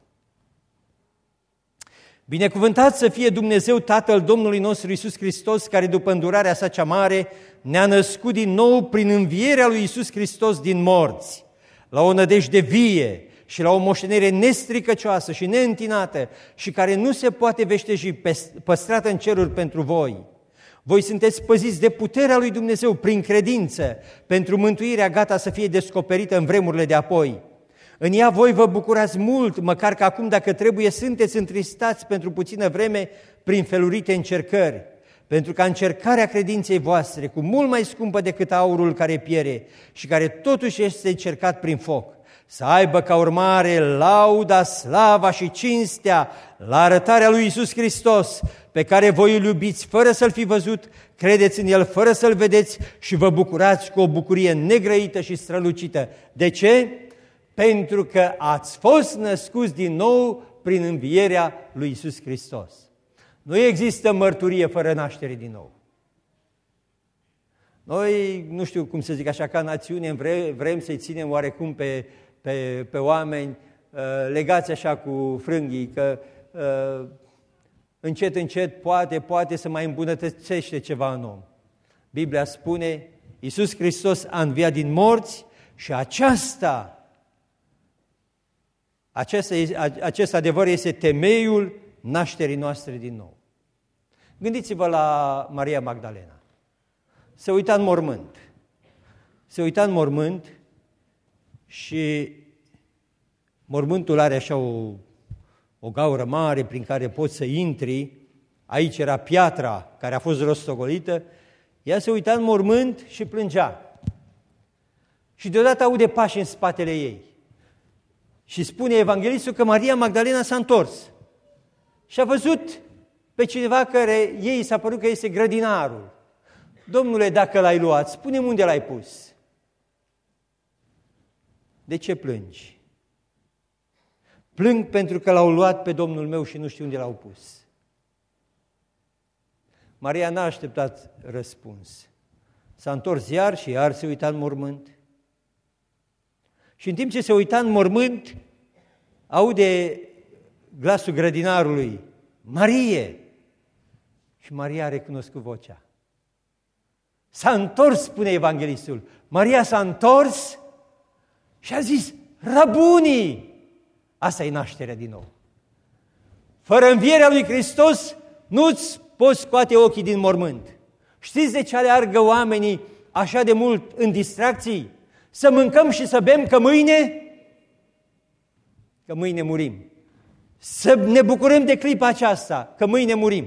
Binecuvântat să fie Dumnezeu Tatăl Domnului nostru Iisus Hristos, care după îndurarea sa cea mare ne-a născut din nou prin învierea lui Iisus Hristos din morți, la o nădejde vie și la o moștenire nestricăcioasă și neîntinată și care nu se poate veșteji, păstrată în ceruri pentru voi. Voi sunteți păziți de puterea lui Dumnezeu prin credință, pentru mântuirea gata să fie descoperită în vremurile de apoi. În ea voi vă bucurați mult, măcar că acum, dacă trebuie, sunteți întristați pentru puțină vreme prin felurite încercări, pentru ca încercarea credinței voastre, cu mult mai scumpă decât aurul care piere și care totuși este încercat prin foc, să aibă ca urmare lauda, slava și cinstea la arătarea lui Iisus Hristos, pe care voi îl iubiți fără să-L fi văzut, credeți în El fără să-L vedeți și vă bucurați cu o bucurie negrăită și strălucită. De ce? Pentru că ați fost născuți din nou prin învierea lui Iisus Hristos. Nu există mărturie fără naștere din nou. Noi, nu știu cum să zic așa, ca națiune, vrem, vrem să-i ținem oarecum pe, pe, pe oameni uh, legați așa cu frânghii, că uh, încet, încet, poate, poate să mai îmbunătățește ceva în om. Biblia spune, Iisus Hristos a înviat din morți și aceasta Acest, acest adevăr este temeiul nașterii noastre din nou. Gândiți-vă la Maria Magdalena. Se uita în mormânt. Se uita în mormânt și mormântul are așa o, o gaură mare prin care poți să intri. Aici era piatra care a fost rostogolită. Ea se uita în mormânt și plângea. Și deodată aude pași în spatele ei. Și spune evanghelistul că Maria Magdalena s-a întors și a văzut pe cineva care ei s-a părut că este grădinarul. Domnule, dacă l-ai luat, spune-mi unde l-ai pus. De ce plângi? Plâng pentru că l-au luat pe Domnul meu și nu știu unde l-au pus. Maria n-a așteptat răspuns. S-a întors iar și iar se uita în mormânt. Și în timp ce se uita în mormânt, aude glasul grădinarului, Marie! Și Maria a recunoscut vocea. S-a întors, spune evanghelistul. Maria s-a întors și a zis, Rabuni! Asta e nașterea din nou. Fără învierea lui Hristos, nu-ți poți scoate ochii din mormânt. Știți de ce aleargă oamenii așa de mult în distracții? Să mâncăm și să bem, că mâine, că mâine murim. Să ne bucurăm de clipa aceasta, că mâine murim.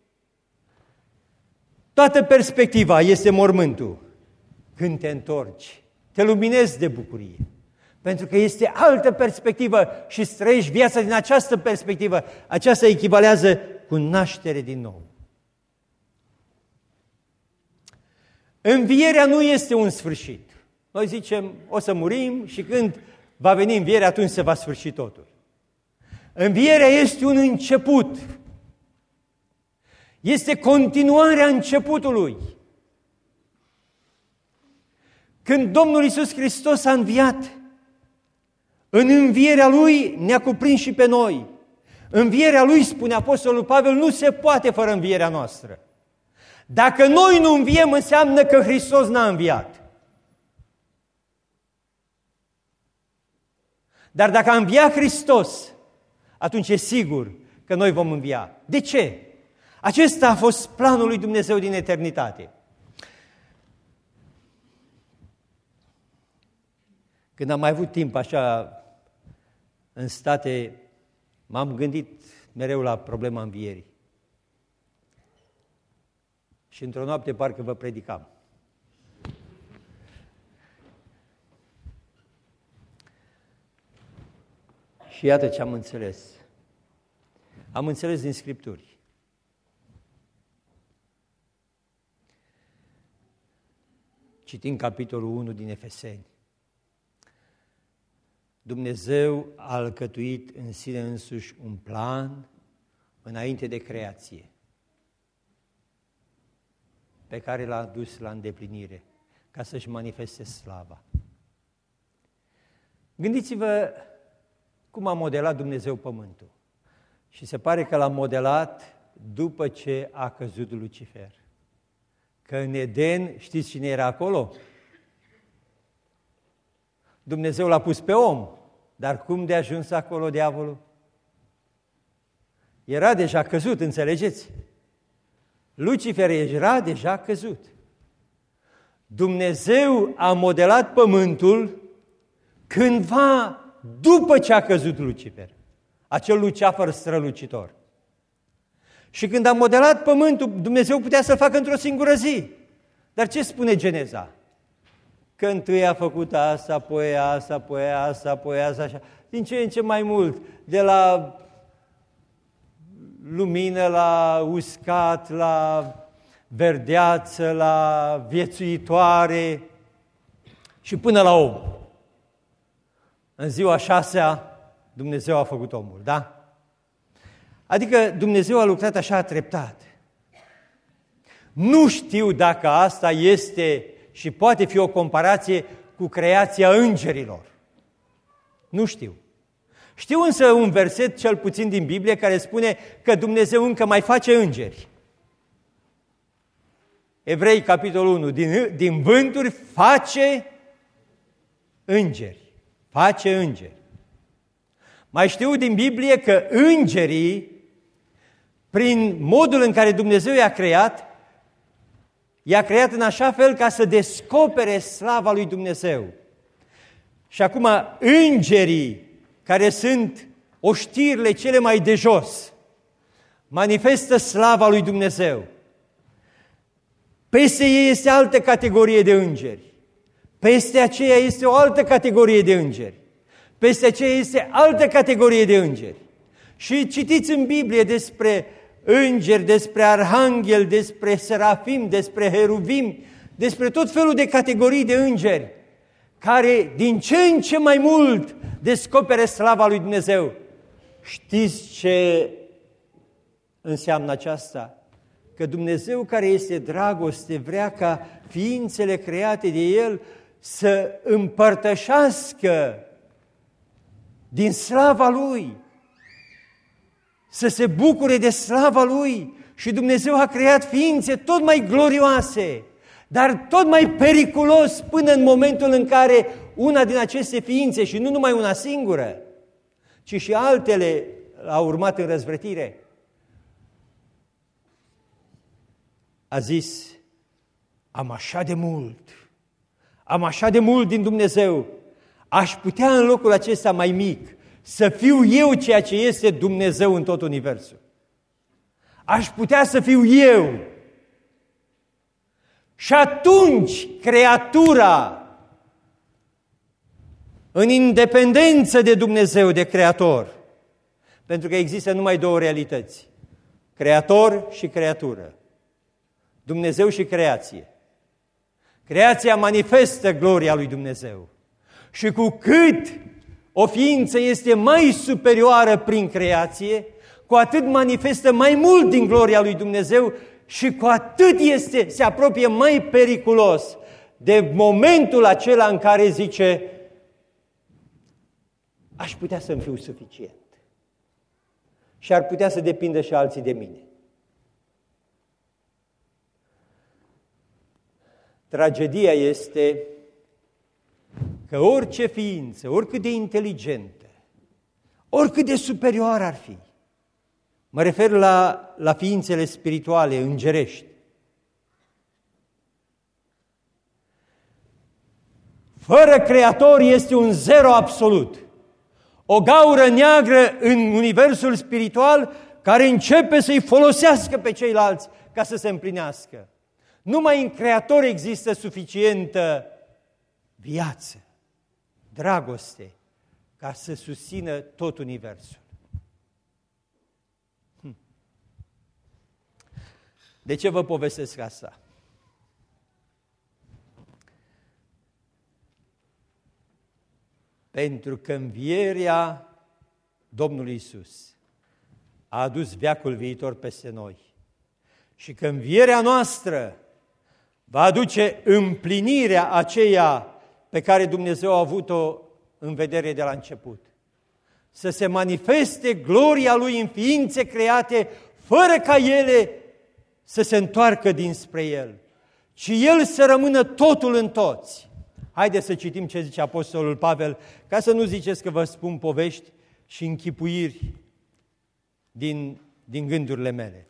Toată perspectiva este mormântul. Când te întorci, te luminezi de bucurie. Pentru că este altă perspectivă și îți trăiești viața din această perspectivă. Aceasta echivalează cu naștere din nou. Învierea nu este un sfârșit. Noi zicem, o să murim și când va veni învierea, atunci se va sfârși totul. Învierea este un început. Este continuarea începutului. Când Domnul Iisus Hristos a înviat, în învierea Lui ne-a cuprins și pe noi. Învierea Lui, spune Apostolul Pavel, nu se poate fără învierea noastră. Dacă noi nu înviem, înseamnă că Hristos n-a înviat. Dar dacă a înviat Hristos, atunci e sigur că noi vom învia. De ce? Acesta a fost planul lui Dumnezeu din eternitate. Când am mai avut timp așa în state, M-am gândit mereu la problema învierii. Și într-o noapte parcă vă predicam. Și iată ce am înțeles. Am înțeles din Scripturi. Citim capitolul unu din Efeseni. Dumnezeu a alcătuit în sine însuși un plan înainte de creație, pe care l-a dus la îndeplinire, ca să-și manifeste slava. Gândiți-vă cum a modelat Dumnezeu pământul. Și se pare că l-a modelat după ce a căzut Lucifer. Că în Eden, știți cine era acolo? Dumnezeu l-a pus pe om, dar cum de a ajuns acolo diavolul? Era deja căzut, înțelegeți? Lucifer era deja căzut. Dumnezeu a modelat pământul cândva după ce a căzut Lucifer, acel Lucifer strălucitor. Și când a modelat pământul, Dumnezeu putea să-l facă într-o singură zi. Dar ce spune Geneza? Că întâi a făcut asta, apoi asta, apoi asta, apoi asta, așa. Din ce în ce mai mult, de la lumină, la uscat, la verdeață, la viețuitoare și până la om. În ziua șasea, Dumnezeu a făcut omul, da? Adică Dumnezeu a lucrat așa treptat. Nu știu dacă asta este și poate fi o comparație cu creația îngerilor. Nu știu. Știu însă un verset, cel puțin din Biblie, care spune că Dumnezeu încă mai face îngeri. Evrei, capitolul unu, din, din vânturi face îngeri. Face îngeri. Mai știu din Biblie că îngerii, prin modul în care Dumnezeu i-a creat, i-a creat în așa fel ca să descopere slava lui Dumnezeu. Și acum îngerii, care sunt oștirile cele mai de jos, manifestă slava lui Dumnezeu. Peste ei este altă categorie de îngeri. Peste aceea este o altă categorie de îngeri. Peste aceea este altă categorie de îngeri. Și citiți în Biblie despre îngeri, despre arhanghel, despre serafim, despre heruvim, despre tot felul de categorii de îngeri, care din ce în ce mai mult descopere slava lui Dumnezeu. Știți ce înseamnă aceasta? Că Dumnezeu, care este dragoste, vrea ca ființele create de El să împărtășească din slava Lui, să se bucure de slava Lui. Și Dumnezeu a creat ființe tot mai glorioase, dar tot mai periculos până în momentul în care una din aceste ființe, și nu numai una singură, ci și altele au urmat în răzvrătire, a zis: am așa de mult, am așa de mult din Dumnezeu, aș putea în locul acesta mai mic să fiu eu ceea ce este Dumnezeu în tot universul. Aș putea să fiu eu. Și atunci creatura, în independență de Dumnezeu, de Creator, pentru că există numai două realități, Creator și creatură, Dumnezeu și creație. Creația manifestă gloria lui Dumnezeu. Și cu cât o ființă este mai superioară prin creație, cu atât manifestă mai mult din gloria lui Dumnezeu și cu atât este, se apropie mai periculos de momentul acela în care zice: aș putea să-mi fiu suficient și ar putea să depindă și alții de mine. Tragedia este că orice ființă, oricât de inteligentă, oricât de superioară ar fi, mă refer la, la ființele spirituale, îngerești, fără Creator este un zero absolut. o gaură neagră în universul spiritual care începe să-i folosească pe ceilalți ca să se împlinească. Numai în Creator există suficientă viață, dragoste, ca să susțină tot universul. Hm. De ce vă povestesc asta? Pentru că învierea Domnului Iisus a adus veacul viitor peste noi și că învierea noastră va aduce împlinirea aceea pe care Dumnezeu a avut-o în vedere de la început. Să se manifeste gloria Lui în ființe create, fără ca ele să se întoarcă dinspre El, ci El să rămână totul în toți. Haideți să citim ce zice Apostolul Pavel, ca să nu ziceți că vă spun povești și închipuiri din, din gândurile mele.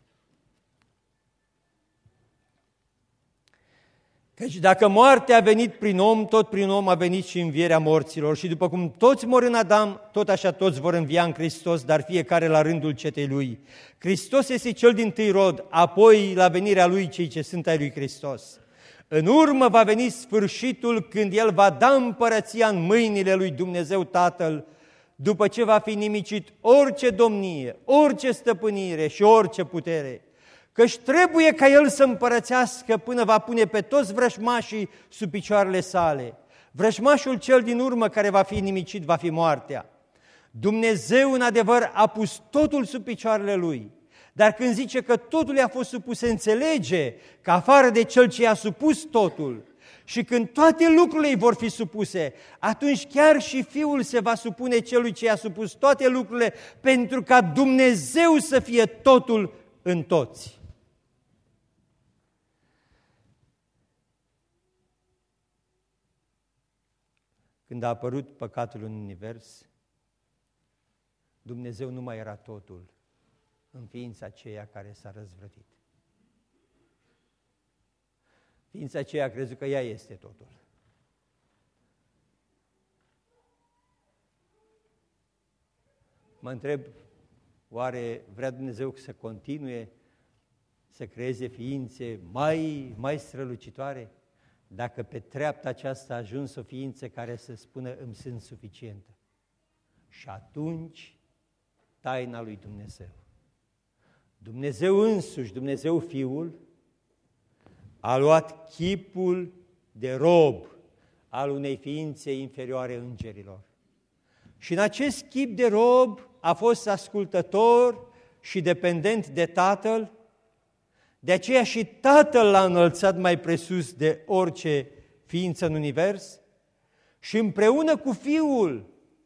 Căci dacă moartea a venit prin om, tot prin om a venit și învierea morților. Și după cum toți mor în Adam, tot așa toți vor învia în Hristos, dar fiecare la rândul cetei Lui. Hristos este cel dintâi rod, apoi la venirea Lui cei ce sunt ai Lui Hristos. În urmă va veni sfârșitul când El va da împărăția în mâinile Lui Dumnezeu Tatăl, după ce va fi nimicit orice domnie, orice stăpânire și orice putere. Căci trebuie ca El să împărățească până va pune pe toți vrăjmașii sub picioarele sale. Vrăjmașul cel din urmă care va fi nimicit va fi moartea. Dumnezeu în adevăr a pus totul sub picioarele Lui. Dar când zice că totul i-a fost supus, se înțelege că afară de Cel ce i-a supus totul și când toate lucrurile îi vor fi supuse, atunci chiar și Fiul se va supune Celui ce i-a supus toate lucrurile pentru ca Dumnezeu să fie totul în toți. Când a apărut păcatul în univers, Dumnezeu nu mai era totul în ființa aceea care s-a răzvrătit. Ființa aceea a crezut că ea este totul. Mă întreb, oare vrea Dumnezeu să continue să creeze ființe mai, mai strălucitoare? Dacă pe treapta aceasta a ajuns o ființă care să spună îmi sunt suficientă. Și atunci taina lui Dumnezeu. Dumnezeu însuși, Dumnezeu Fiul, a luat chipul de rob al unei ființe inferioare îngerilor. Și în acest chip de rob a fost ascultător și dependent de Tatăl. De aceea și Tatăl l-a înălțat mai presus de orice ființă în univers și împreună cu Fiul,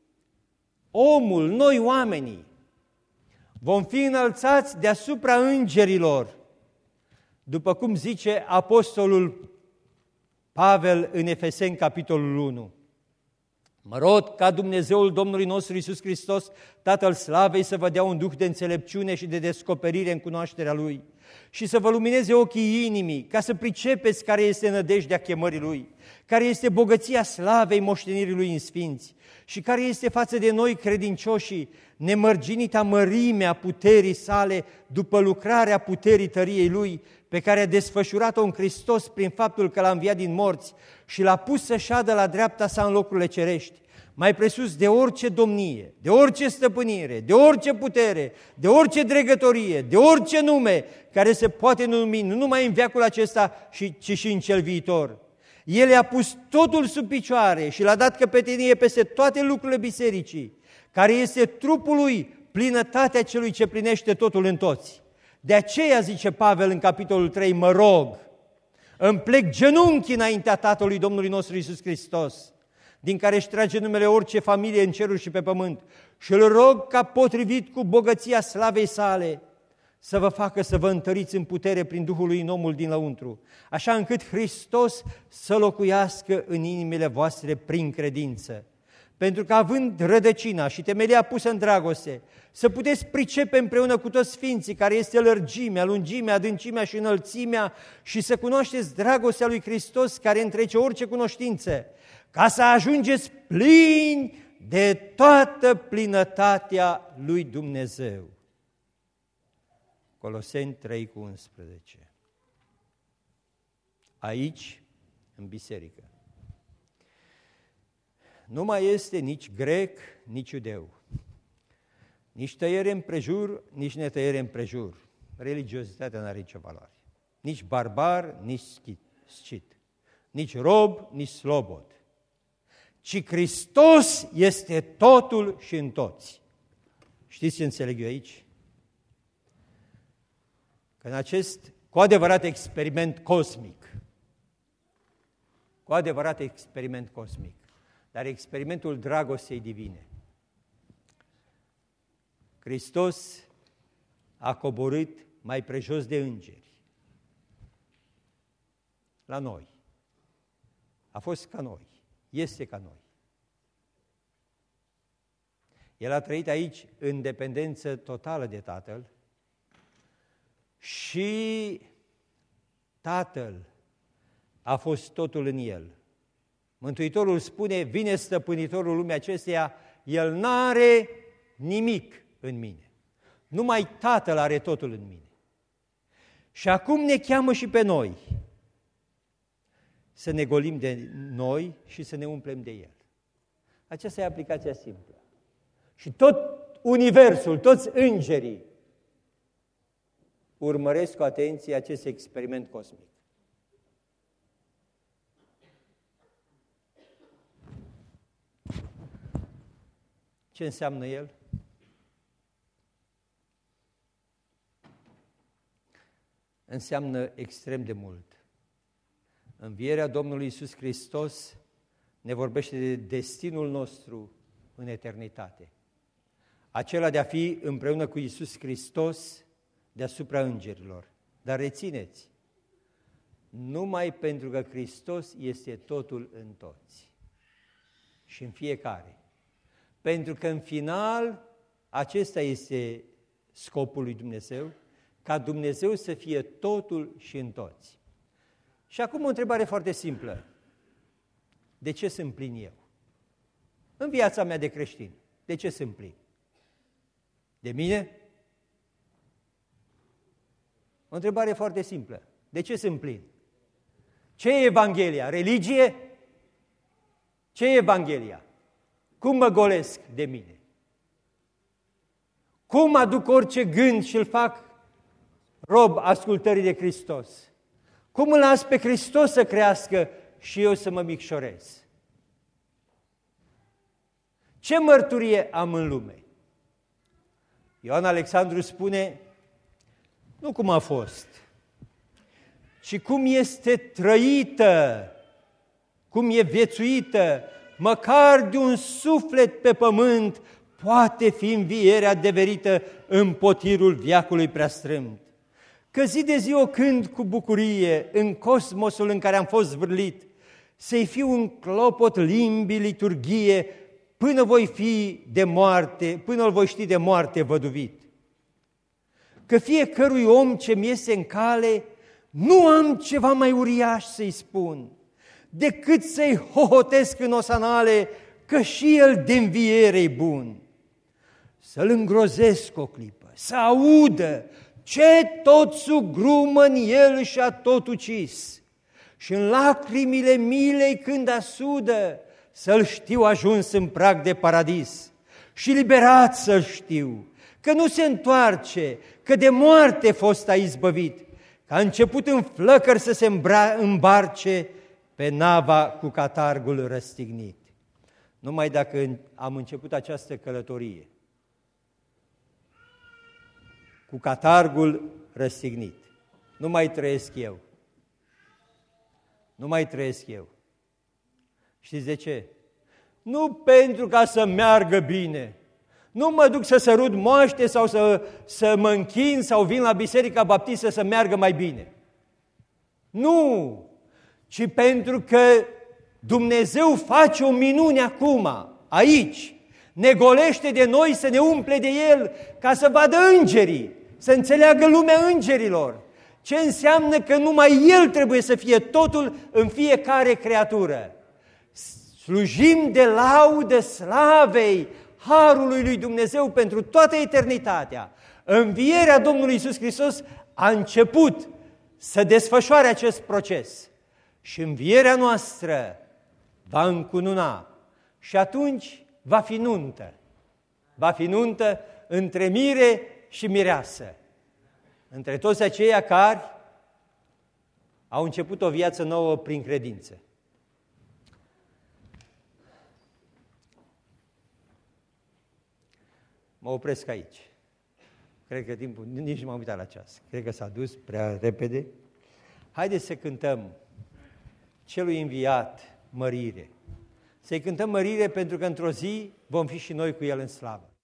omul, noi oamenii, vom fi înălțați deasupra îngerilor, după cum zice Apostolul Pavel în Efeseni, capitolul unu. Mă rog ca Dumnezeul Domnului nostru Iisus Hristos, Tatăl Slavei, să vă dea un duh de înțelepciune și de descoperire în cunoașterea Lui și să vă lumineze ochii inimii, ca să pricepeți care este nădejdea chemării Lui, care este bogăția slavei moștenirii Lui în sfinți și care este față de noi credincioșii nemărginita mărimea puterii sale după lucrarea puterii tăriei Lui, pe care a desfășurat-o în Hristos prin faptul că l-a înviat din morți și l-a pus să șadă la dreapta sa în locurile cerești, mai presus de orice domnie, de orice stăpânire, de orice putere, de orice dregătorie, de orice nume care se poate numi, nu numai în veacul acesta, ci și în cel viitor. El i-a pus totul sub picioare și l-a dat căpetenie peste toate lucrurile bisericii, care este trupul Lui, plinătatea Celui ce plinește totul în toți. De aceea, zice Pavel în capitolul trei, mă rog, îmi plec genunchi înaintea Tatălui Domnului nostru Iisus Hristos, din care își trage numele orice familie în ceruri și pe pământ, și îl rog ca potrivit cu bogăția slavei sale să vă facă să vă întăriți în putere prin Duhul Lui în omul din lăuntru, așa încât Hristos să locuiască în inimile voastre prin credință. Pentru că având rădăcina și temelia pusă în dragoste, să puteți pricepe împreună cu toți sfinții care este lărgimea, lungimea, adâncimea și înălțimea și să cunoașteți dragostea lui Hristos care întrece orice cunoștință, ca să ajungeți plini de toată plinătatea lui Dumnezeu. Coloseni trei cu unsprezece. Aici, în biserică, nu mai este nici grec, nici iudeu, nici tăiere împrejur, nici netăiere împrejur. Religiozitatea nu are nicio valoare. Nici barbar, nici scit, nici rob, nici slobod. Ci Hristos este totul și în toți. Știți ce înțeleg eu aici? Că în acest cu adevărat experiment cosmic, cu adevărat experiment cosmic, dar experimentul dragostei divine, Hristos a coborât mai prejos de îngeri la noi. A fost ca noi, este ca noi. El a trăit aici în dependență totală de Tatăl și Tatăl a fost totul în El. Mântuitorul spune, vine stăpânitorul lumii acesteia, El n-are nimic în mine. Numai Tatăl are totul în mine. Și acum ne cheamă și pe noi să ne golim de noi și să ne umplem de El. Aceasta e aplicația simplă. Și tot universul, toți îngerii urmăresc cu atenție acest experiment cosmic. Ce înseamnă el? Înseamnă extrem de mult. Învierea Domnului Iisus Hristos ne vorbește de destinul nostru în eternitate. Acela de a fi împreună cu Iisus Hristos deasupra îngerilor. Dar rețineți, numai pentru că Hristos este totul în toți și în fiecare. Pentru că în final, acesta este scopul lui Dumnezeu, ca Dumnezeu să fie totul și în toți. Și acum o întrebare foarte simplă. De ce sunt plin eu? În viața mea de creștin, de ce sunt plin? De mine? O întrebare foarte simplă. De ce sunt plin? Ce e Evanghelia? Religie? Ce e Evanghelia? Cum mă golesc de mine? Cum aduc orice gând și îl fac rob ascultării de Hristos? Cum îl las pe Hristos să crească și eu să mă micșorez? Ce mărturie am în lume? Ioan Alexandru spune, nu cum a fost, ci cum este trăită, cum e viețuită, măcar de un suflet pe pământ, poate fi învierea adeverită în potirul veacului preastrâmt. Că zi de zi o cânt cu bucurie în cosmosul în care am fost zvârlit, să-i fiu un clopot limbii liturghie, până voi fi de moarte, până îl voi ști de moarte văduvit. Că fiecărui om ce mi iese în cale, nu am ceva mai uriaș să-i spun, decât să-i hohotesc în osanale, că și el de înviere-i bun. Să-l îngrozesc o clipă, să audă ce tot sugrumă în el și-a tot ucis, și în lacrimile milei când asudă, să-l știu ajuns în prag de paradis și liberat să-l știu, că nu se întoarce, că de moarte fost a izbăvit, că a început în flăcări să se îmbarce pe nava cu catargul răstignit. Numai dacă am început această călătorie cu catargul răstignit, nu mai trăiesc eu. Nu mai trăiesc eu. Știți de ce? Nu pentru ca să meargă bine. Nu mă duc să sărut moaște sau să, să mă închin sau vin la Biserica Baptistă să meargă mai bine. Nu! Ci pentru că Dumnezeu face o minune acum, aici. Ne golește de noi să ne umple de El ca să vadă îngerii, să înțeleagă lumea îngerilor. Ce înseamnă că numai El trebuie să fie totul în fiecare creatură. slujim de laudă slavei harului lui Dumnezeu pentru toată eternitatea. Învierea Domnului Iisus Hristos a început să desfășoare acest proces și învierea noastră va încununa și atunci va fi nuntă. Va fi nuntă între mire și mireasă, între toți aceia care au început o viață nouă prin credință. Mă opresc aici. Cred că timpul, nici nu m-am uitat la ceas. Cred că s-a dus prea repede. Haideți să cântăm celui înviat mărire. Să-i cântăm mărire pentru că într-o zi vom fi și noi cu el în slavă.